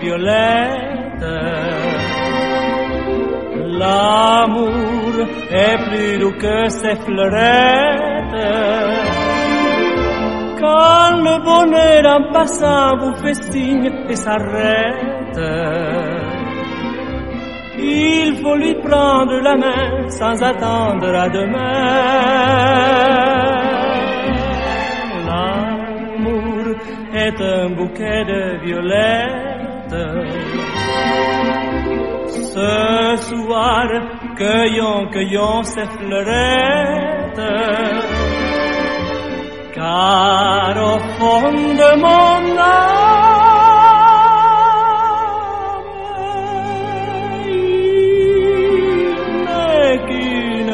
violettes. L'amour est plus doux que ses fleurettes. Quand le bonheur en passant vous fait signe et s'arrête, il faut lui prendre la main sans attendre à demain. L'amour est un bouquet de violettes. Ce soir, cueillons ces fleurettes. Car au fond de mon âme, il n'est qu'une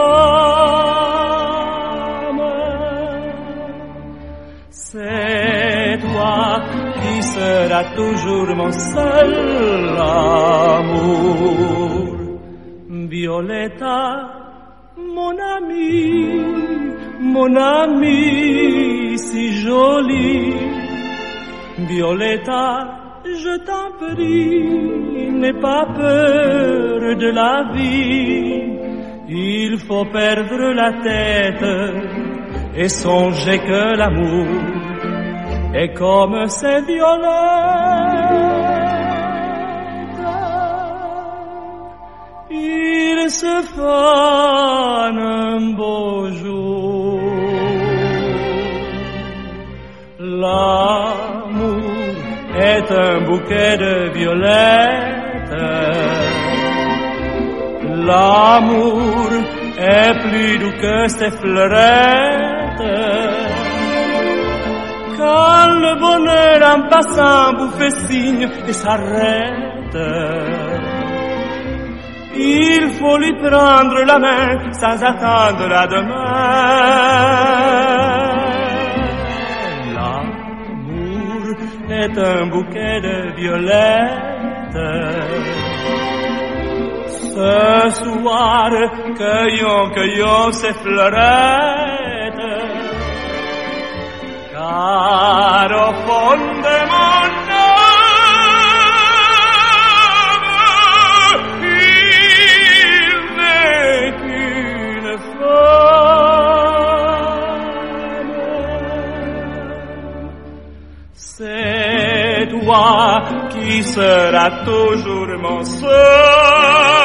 femme. C'est toi qui seras toujours mon seul amour. Violetta, mon amie si jolie. Violetta, je t'en prie, n'aie pas peur de la vie. Il faut perdre la tête et songer que l'amour est comme ces violettes. Il se fane un beau jour. L'amour est un bouquet de violettes. L'amour est plus doux que ses fleurettes. Quand le bonheur en passant vous fait signe et s'arrête, il faut lui prendre la main sans attendre à demain. L'amour est un bouquet de violettes. Ce soir, cueillons ces fleurettes. Car au fond de mon c'est toi qui seras toujours mon seul